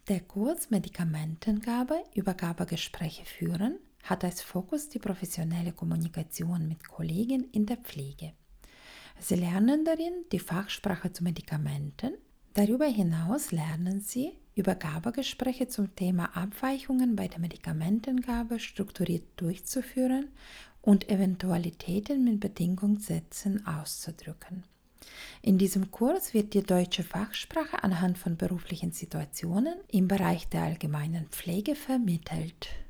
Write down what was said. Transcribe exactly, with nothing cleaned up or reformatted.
Der Kurs Medikamentengabe, Übergabegespräche führen hat als Fokus die professionelle Kommunikation mit Kollegen in der Pflege. Sie lernen darin die Fachsprache zu Medikamenten. Darüber hinaus lernen Sie, Übergabegespräche zum Thema Abweichungen bei der Medikamentengabe strukturiert durchzuführen und Eventualitäten mit Bedingungssätzen auszudrücken. In diesem Kurs wird die deutsche Fachsprache anhand von beruflichen Situationen im Bereich der allgemeinen Pflege vermittelt.